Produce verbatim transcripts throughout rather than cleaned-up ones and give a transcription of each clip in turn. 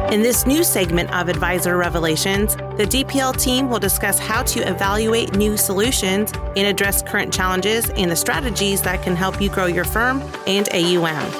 In this new segment of Advisor Revelations, the D P L team will discuss how to evaluate new solutions and address current challenges and the strategies that can help you grow your firm and A U M.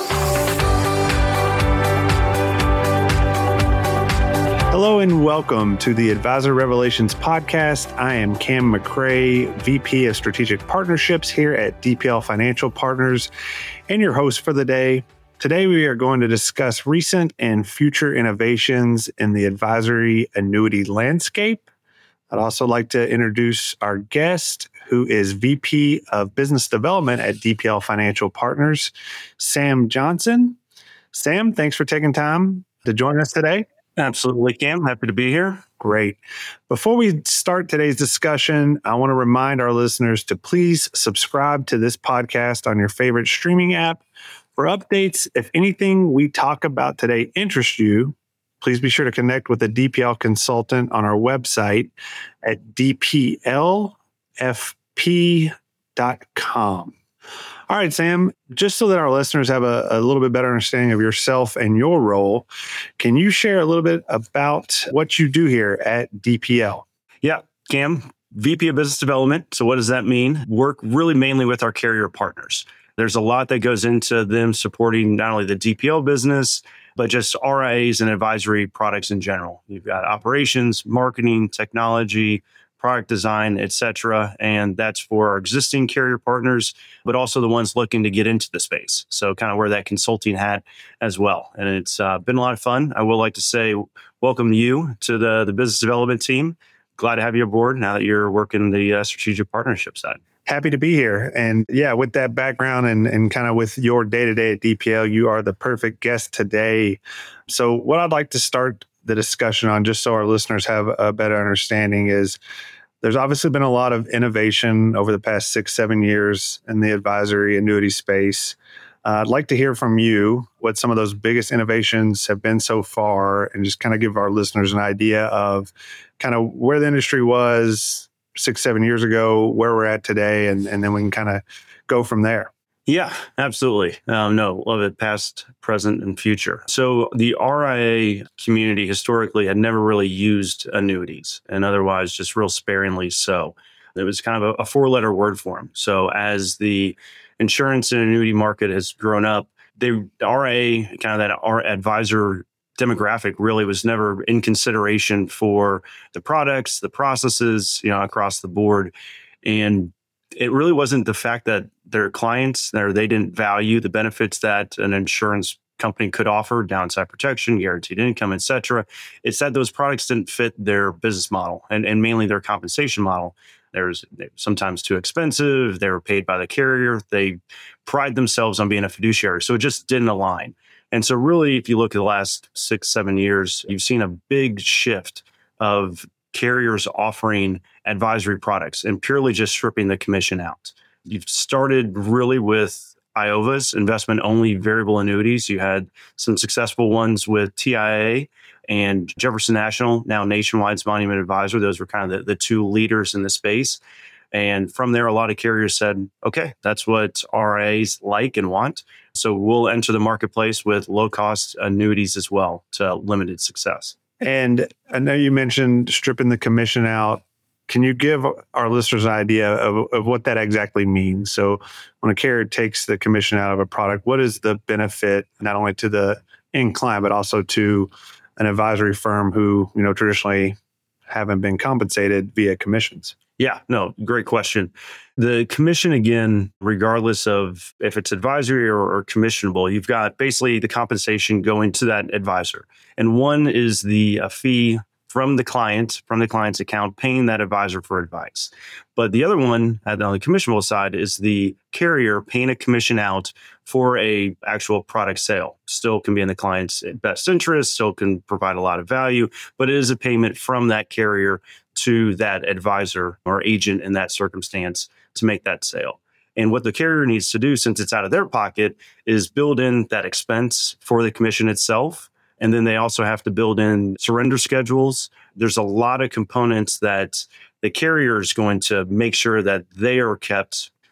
Hello and welcome to the Advisor Revelations podcast. I am Cam McCray, V P of Strategic Partnerships here at D P L Financial Partners, and your host for the day. Today, we are going to discuss recent and future innovations in the advisory annuity landscape. I'd also like to introduce our guest, who is V P of Business Development at D P L Financial Partners, Sam Johnson. Sam, thanks for taking time to join us today. Absolutely, Cam. Happy to be here. Great. Before we start today's discussion, I want to remind our listeners to please subscribe to this podcast on your favorite streaming app. For updates, if anything we talk about today interests you, please be sure to connect with a D P L consultant on our website at d p l f p dot com. All right, Sam, just so that our listeners have a, a little bit better understanding of yourself and your role, can you share a little bit about what you do here at D P L? Yeah, Cam, V P of Business Development. So what does that mean? Work really mainly with our carrier partners. There's a lot that goes into them supporting not only the D P L business, but just R I As and advisory products in general. You've got operations, marketing, technology, product design, et cetera. And that's for our existing carrier partners, but also the ones looking to get into the space. So kind of wear that consulting hat as well. And it's uh, been a lot of fun. I will like to say welcome you to the, the business development team. Glad to have you aboard now that you're working the uh, strategic partnership side. Happy to be here. And yeah, with that background and, and kind of with your day-to-day at D P L, you are the perfect guest today. So what I'd like to start the discussion on, just so our listeners have a better understanding, is there's obviously been a lot of innovation over the past six, seven years in the advisory annuity space. Uh, I'd like to hear from you what some of those biggest innovations have been so far, and just kind of give our listeners an idea of kind of where the industry was six, seven years ago, where we're at today, and, and then we can kind of go from there. Yeah, absolutely. Um, no, love it. Past, present, and future. So the R I A community historically had never really used annuities, and otherwise just real sparingly so. It was kind of a, a four-letter word for them. So as the insurance and annuity market has grown up, the R I A, kind of that our advisor demographic, really was never in consideration for the products, the processes, you know, across the board. And it really wasn't the fact that their clients, or they didn't value the benefits that an insurance company could offer, downside protection, guaranteed income, et cetera. It's that those products didn't fit their business model and, and mainly their compensation model. There's sometimes too expensive. They were paid by the carrier. They pride themselves on being a fiduciary. So it just didn't align. And so really, if you look at the last six, seven years, you've seen a big shift of carriers offering advisory products and purely just stripping the commission out. You've started really with I O V As, investment-only variable annuities. You had some successful ones with T I A and Jefferson National, now Nationwide's Monument Advisor. Those were kind of the, the two leaders in the space. And from there, a lot of carriers said, okay, that's what R I As like and want. So we'll enter the marketplace with low-cost annuities as well to limited success. And I know you mentioned stripping the commission out. Can you give our listeners an idea of, of what that exactly means? So when a carrier takes the commission out of a product, what is the benefit not only to the end client, but also to an advisory firm who, you know, traditionally haven't been compensated via commissions? Yeah, no, great question. The commission, again, regardless of if it's advisory or, or commissionable, you've got basically the compensation going to that advisor. And one is the a fee from the client, from the client's account, paying that advisor for advice. But the other one, on the commissionable side, is the carrier paying a commission out for a actual product sale. Still can be in the client's best interest, still can provide a lot of value, but it is a payment from that carrier to that advisor or agent in that circumstance to make that sale. And what the carrier needs to do, since it's out of their pocket, is build in that expense for the commission itself. And then they also have to build in surrender schedules. There's a lot of components that the carrier is going to make sure that they are kept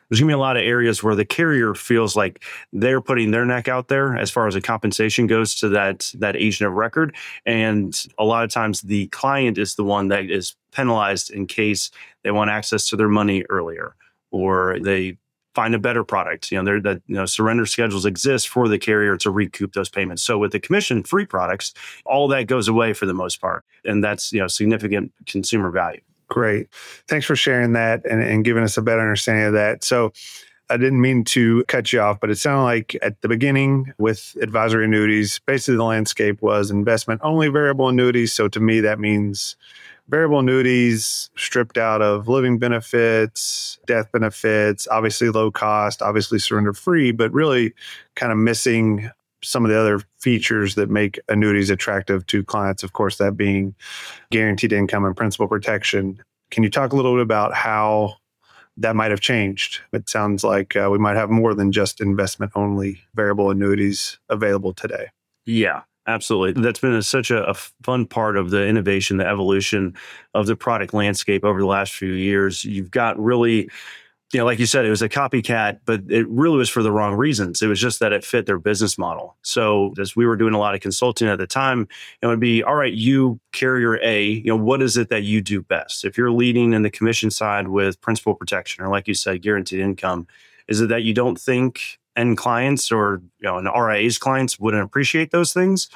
there's going to be a lot of areas where the carrier feels like they're putting their neck out there as far as a compensation goes to that, that agent of record. And a lot of times the client is the one that is penalized in case they want access to their money earlier, or they find a better product. You know, there that you know surrender schedules exist for the carrier to recoup those payments. So with the commission-free products, all that goes away for the most part, and that's you know significant consumer value. Great, thanks for sharing that and, and giving us a better understanding of that. So I didn't mean to cut you off, but it sounded like at the beginning with advisory annuities, basically the landscape was investment only variable annuities. So to me, that means variable annuities stripped out of living benefits, death benefits, obviously low cost, obviously surrender free, but really kind of missing some of the other features that make annuities attractive to clients. Of course, that being guaranteed income and principal protection. Can you talk a little bit about how that might have changed? It sounds like uh, we might have more than just investment only variable annuities available today. Yeah. Absolutely. That's been a, such a, a fun part of the innovation, the evolution of the product landscape over the last few years. You've got really, you know, like you said, it was a copycat, but it really was for the wrong reasons. It was just that it fit their business model. So as we were doing a lot of consulting at the time, it would be, all right, you carrier A, you know, what is it that you do best? If you're leading in the commission side with principal protection, or like you said, guaranteed income, is it that you don't think end clients or you know an R I A's clients wouldn't appreciate those things,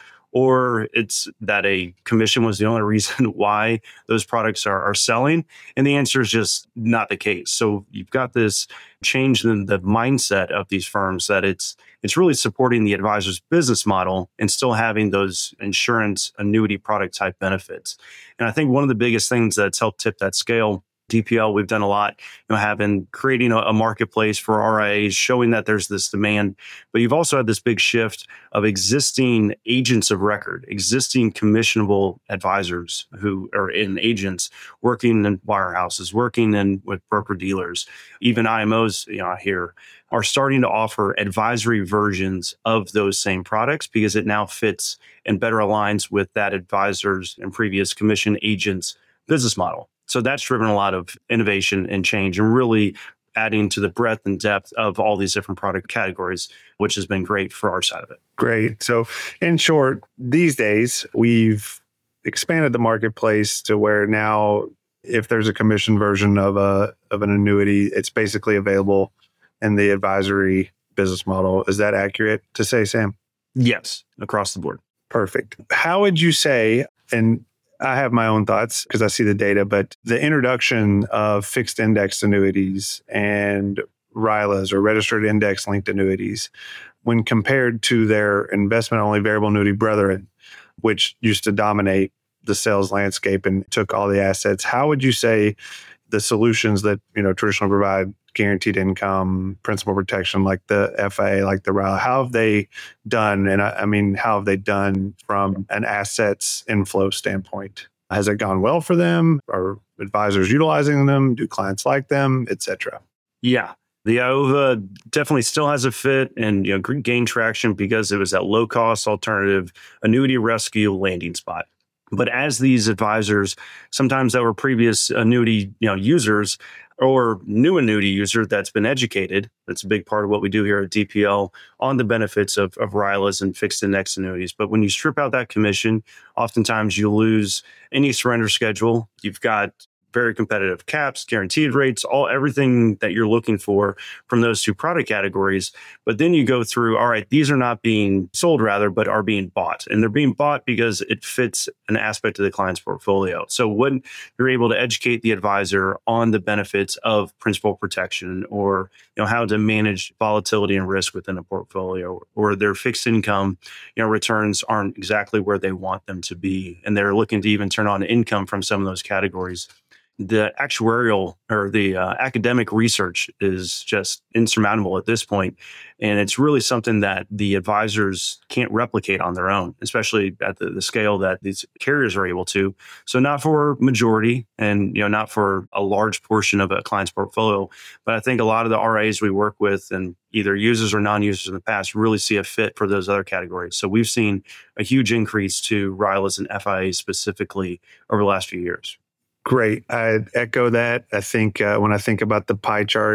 or it's that a commission was the only reason why those products are, are selling? And the answer is just not the case. So you've got this change in the mindset of these firms that it's it's really supporting the advisor's business model and still having those insurance annuity product type benefits. And I think one of the biggest things that's helped tip that scale, D P L, we've done a lot, you know, having creating a, a marketplace for R I As, showing that there's this demand. But you've also had this big shift of existing agents of record, existing commissionable advisors who are in agents working in wirehouses, working in with broker dealers, even I M Os, you know, here are starting to offer advisory versions of those same products because it now fits and better aligns with that advisor's and previous commission agents' business model. So that's driven a lot of innovation and change and really adding to the breadth and depth of all these different product categories, which has been great for our side of it. Great. So in short, these days, we've expanded the marketplace to where now if there's a commission version of a of an annuity, it's basically available in the advisory business model. Is that accurate to say, Sam? Yes, across the board. Perfect. How would you say, and I have my own thoughts because I see the data, but the introduction of fixed index annuities and R I L As or registered index linked annuities, when compared to their investment only variable annuity brethren, which used to dominate the sales landscape and took all the assets, how would you say the solutions that, you know, traditionally provide guaranteed income, principal protection, like the F I A, like the R I L A, how have they done? And I, I mean, how have they done from an assets inflow standpoint? Has it gone well for them? Are advisors utilizing them? Do clients like them, et cetera? Yeah. The I O V A definitely still has a fit and you know gained traction because it was that low cost alternative annuity rescue landing spot. But as these advisors, sometimes that were previous annuity you know users or new annuity user that's been educated, that's a big part of what we do here at D P L on the benefits of, of R I L As and fixed index annuities. But when you strip out that commission, oftentimes you lose any surrender schedule. You've got very competitive caps, guaranteed rates, all everything that you're looking for from those two product categories. But then you go through, all right, these are not being sold rather, but are being bought. And they're being bought because it fits an aspect of the client's portfolio. So when you're able to educate the advisor on the benefits of principal protection or you know how to manage volatility and risk within a portfolio, or their fixed income you know returns aren't exactly where they want them to be, and they're looking to even turn on income from some of those categories, the actuarial or the uh, academic research is just insurmountable at this point. And it's really something that the advisors can't replicate on their own, especially at the, the scale that these carriers are able to. So not for majority and, you know, not for a large portion of a client's portfolio, but I think a lot of the R As we work with and either users or non-users in the past really see a fit for those other categories. So we've seen a huge increase to R I L As and F I As specifically over the last few years. Great. I echo that. I think uh, when I think about the pie chart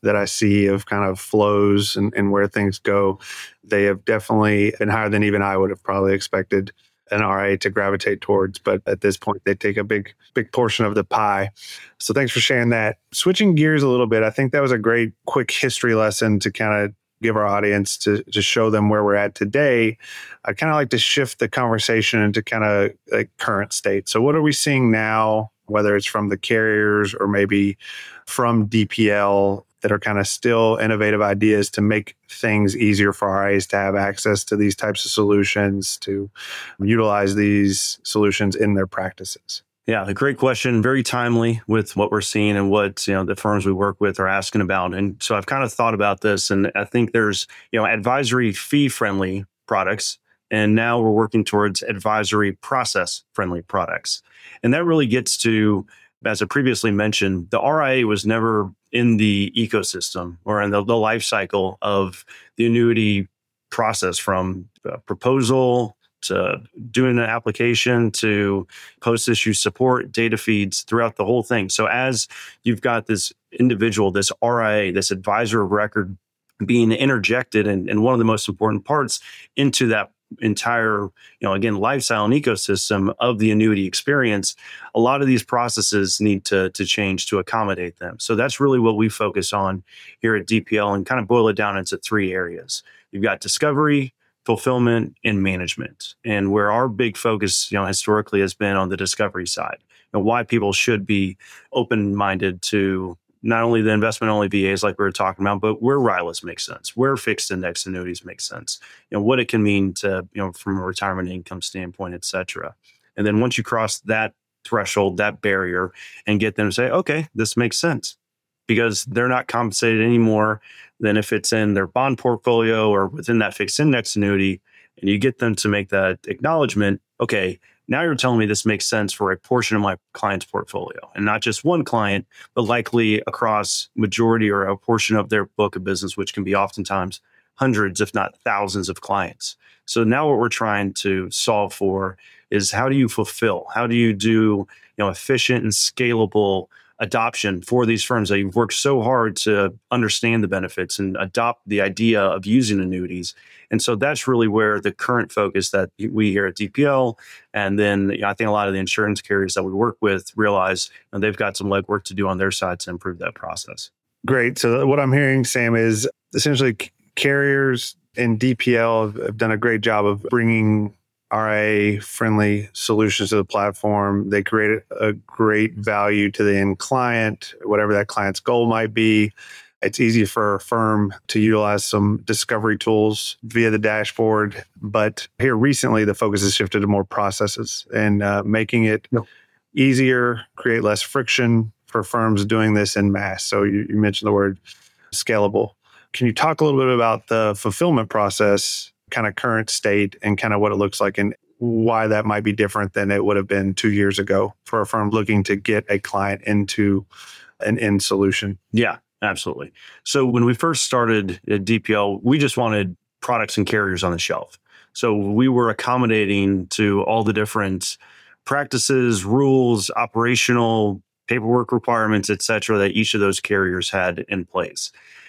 that I see of kind of flows and, and where things go, they have definitely been higher than even I would have probably expected an R I A to gravitate towards. But at this point, they take a big, big portion of the pie. So thanks for sharing that. Switching gears a little bit, I think that was a great quick history lesson to kind of give our audience to, to show them where we're at today. I'd kind of like to shift the conversation into kind of like current state. So what are we seeing now, whether it's from the carriers or maybe from D P L, that are kind of still innovative ideas to make things easier for R I As to have access to these types of solutions, to utilize these solutions in their practices? Yeah, a great question. Very timely with what we're seeing and what, you know, the firms we work with are asking about. And so I've kind of thought about this, and I think there's, you know, advisory fee friendly products. And now we're working towards advisory process friendly products. And that really gets to, as I previously mentioned, the R I A was never in the ecosystem or in the, the life cycle of the annuity process, from uh, proposal to doing an application to post-issue support, data feeds throughout the whole thing. So as you've got this individual, this R I A, this advisor of record being interjected and, and one of the most important parts into that entire, you know, again, lifestyle and ecosystem of the annuity experience, a lot of these processes need to, to change to accommodate them. So that's really what we focus on here at D P L, and kind of boil it down into three areas. You've got discovery, fulfillment, and management. And where our big focus, you know, historically has been on the discovery side, and why people should be open-minded to not only the investment-only V As like we were talking about, but where R I L As make sense, where fixed index annuities make sense, you know, what it can mean to, you know, from a retirement income standpoint, et cetera. And then once you cross that threshold, that barrier, and get them to say, okay, this makes sense, because they're not compensated any more than if it's in their bond portfolio or within that fixed index annuity, and you get them to make that acknowledgement, okay, now you're telling me this makes sense for a portion of my client's portfolio, and not just one client, but likely across majority or a portion of their book of business, which can be oftentimes hundreds, if not thousands of clients. So now what we're trying to solve for is, how do you fulfill? How do you do, you know, efficient and scalable adoption for these firms that you've worked so hard to understand the benefits and adopt the idea of using annuities? And so that's really where the current focus that we here at D P L, and then, you know, I think a lot of the insurance carriers that we work with realize, you know, they've got some legwork to do on their side to improve that process. Great. So what I'm hearing, Sam, is essentially carriers and D P L have done a great job of bringing R I A-friendly solutions to the platform. They create a great value to the end client, whatever that client's goal might be. It's easy for a firm to utilize some discovery tools via the dashboard. But here recently, the focus has shifted to more processes and uh, making it no. easier, create less friction for firms doing this en masse. So you, you mentioned the word scalable. Can you talk a little bit about the fulfillment process, kind of current state, and kind of what it looks like, and why that might be different than it would have been two years ago for a firm looking to get a client into an end solution? Yeah, absolutely. So when we first started at D P L, we just wanted products and carriers on the shelf. So we were accommodating to all the different practices, rules, operational, paperwork requirements, et cetera, that each of those carriers had in place.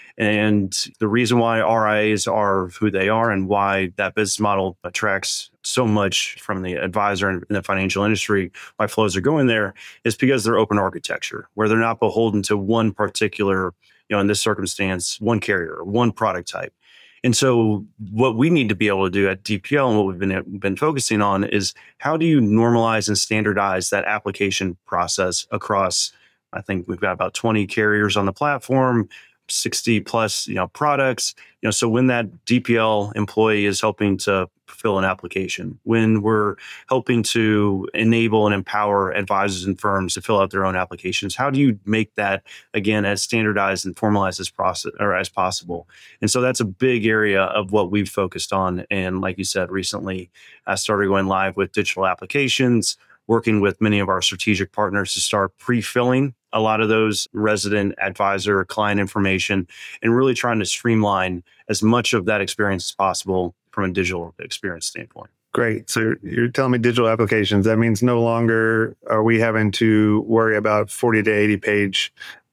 And the reason why R I As are who they are, and why that business model attracts so much from the advisor and the financial industry, why flows are going there, is because they're open architecture, where they're not beholden to one particular, you know, in this circumstance, one carrier, one product type. And so what we need to be able to do at D P L, and what we've been, been focusing on, is how do you normalize and standardize that application process across, I think we've got about twenty carriers on the platform, sixty plus, you know, products, you know, so when that D P L employee is helping to fill an application, when we're helping to enable and empower advisors and firms to fill out their own applications, how do you make that, again, as standardized and formalized as process or as possible? And so that's a big area of what we've focused on. And like you said, recently I started going live with digital applications, working with many of our strategic partners to start pre-filling a lot of those resident advisor client information, and really trying to streamline as much of that experience as possible from a digital experience standpoint. Great. So you're telling me digital applications. That means no longer are we having to worry about forty to eighty page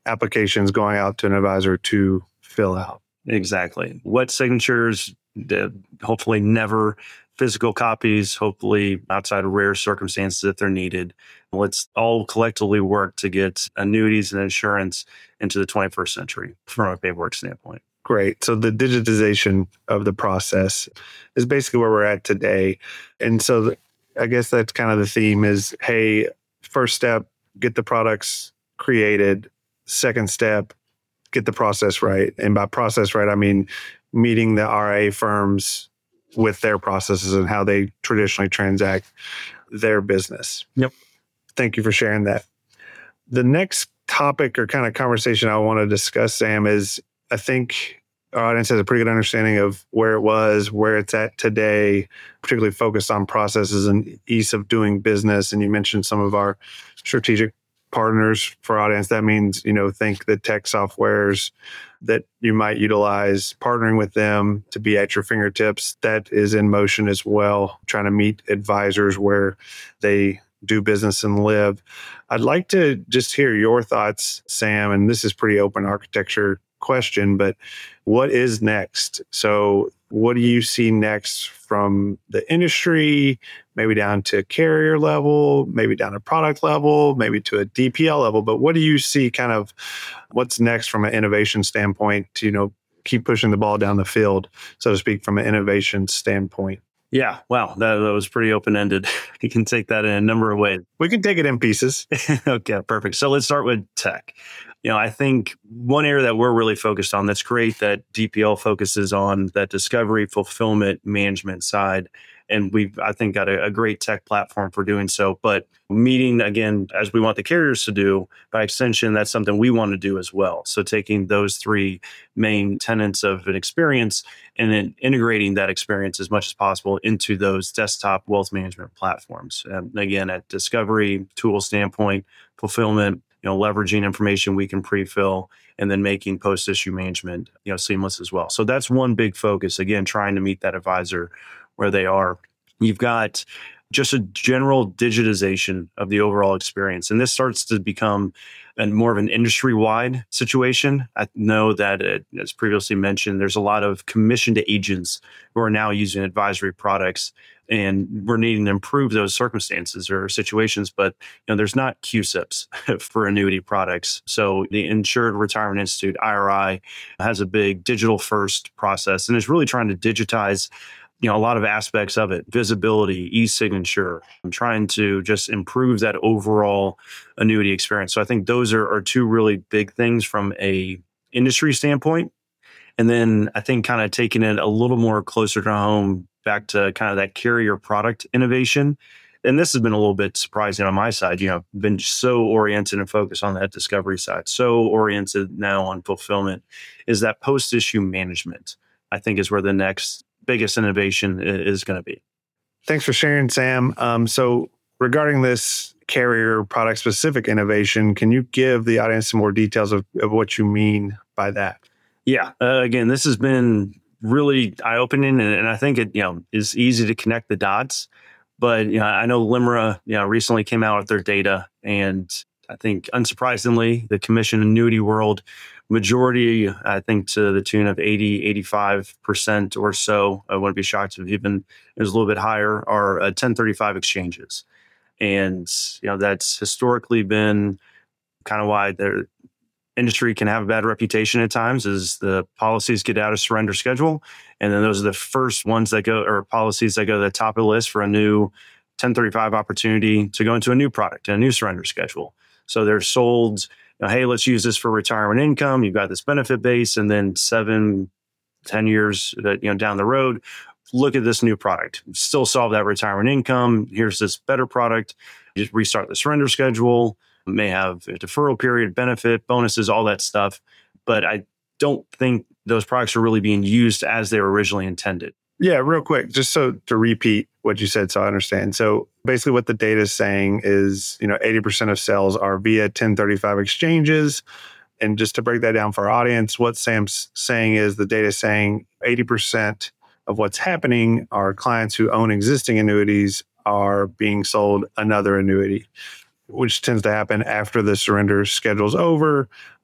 applications going out to an advisor to fill out. Exactly. What signatures, the, hopefully never physical copies, hopefully outside of rare circumstances if they're needed. Let's all collectively work to get annuities and insurance into the twenty-first century from a paperwork standpoint. Great. So the digitization of the process is basically where we're at today. And so the, I guess that's kind of the theme is, hey, first step, get the products created. Second step, get the process right. And by process right, I mean meeting the R I A firms with their processes and how they traditionally transact their business. Yep. Thank you for sharing that. The next topic or kind of conversation I want to discuss, Sam, is I think our audience has a pretty good understanding of where it was, where it's at today, particularly focused on processes and ease of doing business. And you mentioned some of our strategic partners for our audience. That means, you know, think the tech softwares that you might utilize, partnering with them to be at your fingertips. That is in motion as well, trying to meet advisors where they do business and live. I'd like to just hear your thoughts, Sam, and this is pretty open architecture question, but what is next? So what do you see next from the industry, maybe down to carrier level, maybe down to product level, maybe to a D P L level? But what do you see kind of what's next from an innovation standpoint to, you know, keep pushing the ball down the field, so to speak, from an innovation standpoint? Yeah, wow, that, that was pretty open-ended. You can take that in a number of ways. We can take it in pieces. Okay, perfect. So let's start with tech. You know, I think one area that we're really focused on that's great that D P L focuses on that discovery, fulfillment, management side. And we've, I think, got a, a great tech platform for doing so. But meeting, again, as we want the carriers to do, by extension, that's something we want to do as well. So taking those three main tenets of an experience and then integrating that experience as much as possible into those desktop wealth management platforms. And again, at discovery, tool standpoint, fulfillment, you know, leveraging information we can pre-fill, and then making post-issue management, you know, seamless as well. So that's one big focus. Again, trying to meet that advisor where they are. You've got just a general digitization of the overall experience. And this starts to become a, more of an industry-wide situation. I know that, it, as previously mentioned, there's a lot of commissioned agents who are now using advisory products, and we're needing to improve those circumstances or situations. But you know, there's not Q S I Ps for annuity products. So the Insured Retirement Institute, I R I, has a big digital-first process and is really trying to digitize you know, a lot of aspects of it, visibility, e-signature. I'm trying to just improve that overall annuity experience. So I think those are, are two really big things from a industry standpoint. And then I think kind of taking it a little more closer to home, back to kind of that carrier product innovation. And this has been a little bit surprising on my side. You know, I've been so oriented and focused on that discovery side, so oriented now on fulfillment, is that post-issue management, I think, is where the next biggest innovation is going to be. Thanks for sharing, Sam. Um, so regarding this carrier product specific innovation, can you give the audience some more details of, of what you mean by that? Yeah. Uh, again, this has been really eye-opening, and, and I think it you know is easy to connect the dots. But you know, I know LIMRA you know recently came out with their data, and I think unsurprisingly, the commission annuity world, majority, I think to the tune of eighty, eighty-five percent or so, I wouldn't be shocked if even it was a little bit higher, are uh, ten thirty-five exchanges. And, you know, that's historically been kind of why their industry can have a bad reputation at times, is the policies get out of surrender schedule. And then those are the first ones that go, or policies that go to the top of the list for a new ten thirty-five opportunity to go into a new product and a new surrender schedule. So they're sold, you know, hey, let's use this for retirement income. You've got this benefit base, and then seven, ten years that, you know, down the road, look at this new product. Still solve that retirement income. Here's this better product. Just restart the surrender schedule. May have a deferral period, benefit, bonuses, all that stuff. But I don't think those products are really being used as they were originally intended. Yeah, real quick, just so to repeat what you said so I understand. So basically what the data is saying is, you know, eighty percent of sales are via ten thirty-five exchanges. And just to break that down for our audience, what Sam's saying is the data is saying eighty percent of what's happening are clients who own existing annuities are being sold another annuity, which tends to happen after the surrender schedule's over.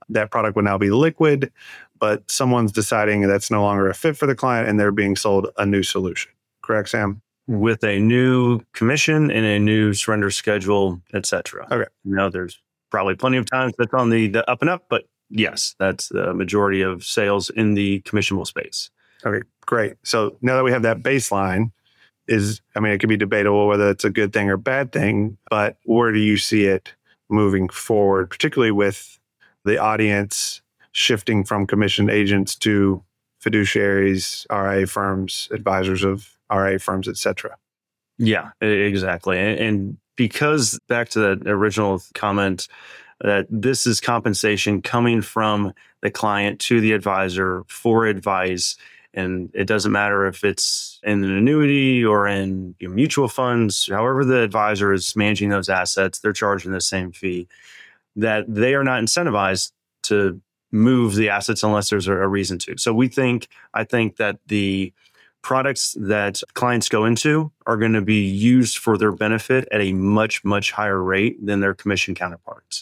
that product would now be liquid, but someone's deciding that's no longer a fit for the client and they're being sold a new solution. Correct, Sam? With a new commission and a new surrender schedule, et cetera. Okay. Now, there's probably plenty of times that's on the, the up and up, but yes, that's the majority of sales in the commissionable space. Okay, great. So now that we have that baseline, is, I mean, it could be debatable whether it's a good thing or bad thing, but where do you see it moving forward, particularly with the audience shifting from commissioned agents to fiduciaries, R I A firms, advisors of R I A firms, et cetera? Yeah, exactly. And because back to that original comment, that this is compensation coming from the client to the advisor for advice. And it doesn't matter if it's in an annuity or in you know, mutual funds, however the advisor is managing those assets, they're charging the same fee, that they are not incentivized to move the assets unless there's a reason to. So we think, I think that the products that clients go into are going to be used for their benefit at a much, much higher rate than their commission counterparts.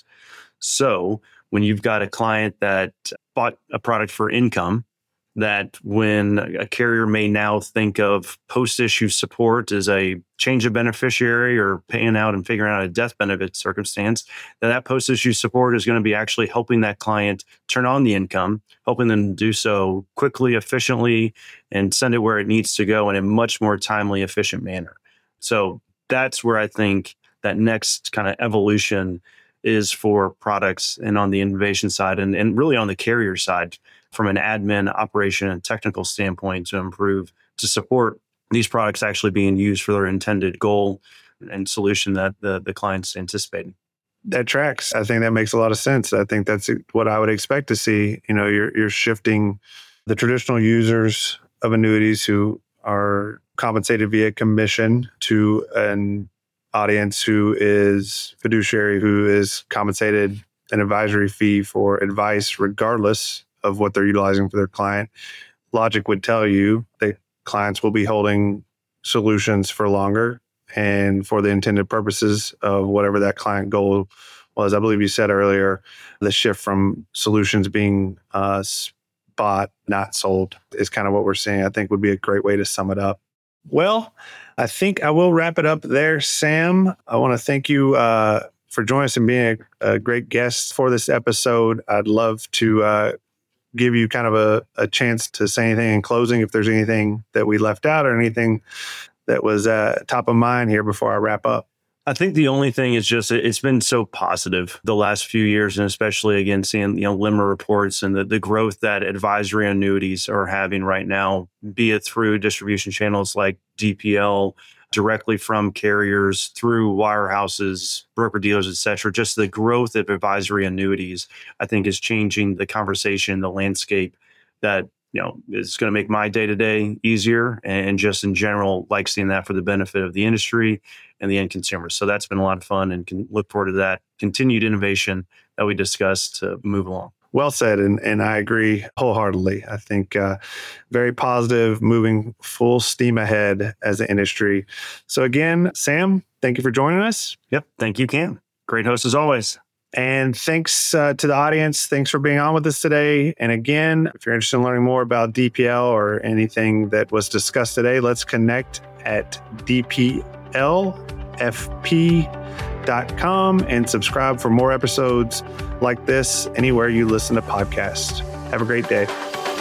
So when you've got a client that bought a product for income, that when a carrier may now think of post-issue support as a change of beneficiary or paying out and figuring out a death benefit circumstance, that that post-issue support is going to be actually helping that client turn on the income, helping them do so quickly, efficiently, and send it where it needs to go in a much more timely, efficient manner. So that's where I think that next kind of evolution is for products and on the innovation side and, and really on the carrier side from an admin, operation, and technical standpoint to improve, to support these products actually being used for their intended goal and solution that the, the client's anticipating. That tracks. I think that makes a lot of sense. I think that's what I would expect to see. You know, you're you're shifting the traditional users of annuities who are compensated via commission to an audience who is fiduciary, who is compensated an advisory fee for advice regardless of what they're utilizing for their client. Logic would tell you that clients will be holding solutions for longer and for the intended purposes of whatever that client goal was. I believe you said earlier, the shift from solutions being uh, bought, not sold is kind of what we're seeing. I think would be a great way to sum it up. Well, I think I will wrap it up there, Sam. I want to thank you uh, for joining us and being a, a great guest for this episode. I'd love to uh, give you kind of a, a chance to say anything in closing, if there's anything that we left out or anything that was uh, top of mind here before I wrap up. I think the only thing is just it's been so positive the last few years, and especially again seeing you know L I M R reports and the, the growth that advisory annuities are having right now, be it through distribution channels like D P L, directly from carriers, through wirehouses, broker dealers, et cetera. Just the growth of advisory annuities, I think, is changing the conversation, the landscape that you know is going to make my day to day easier, and just in general, like seeing that for the benefit of the industry and the end consumer. So that's been a lot of fun, and can look forward to that continued innovation that we discussed to move along. Well said, and, and I agree wholeheartedly. I think uh, very positive, moving full steam ahead as an industry. So again, Sam, thank you for joining us. Yep, thank you, Cam. Great host as always. And thanks uh, to the audience. Thanks for being on with us today. And again, if you're interested in learning more about D P L or anything that was discussed today, let's connect at D P L F P dot com and subscribe for more episodes like this anywhere you listen to podcasts. Have a great day.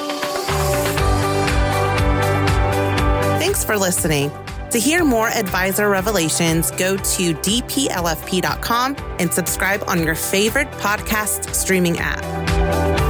Thanks for listening. To hear more Advisor Revelations, go to D P L F P dot com and subscribe on your favorite podcast streaming app.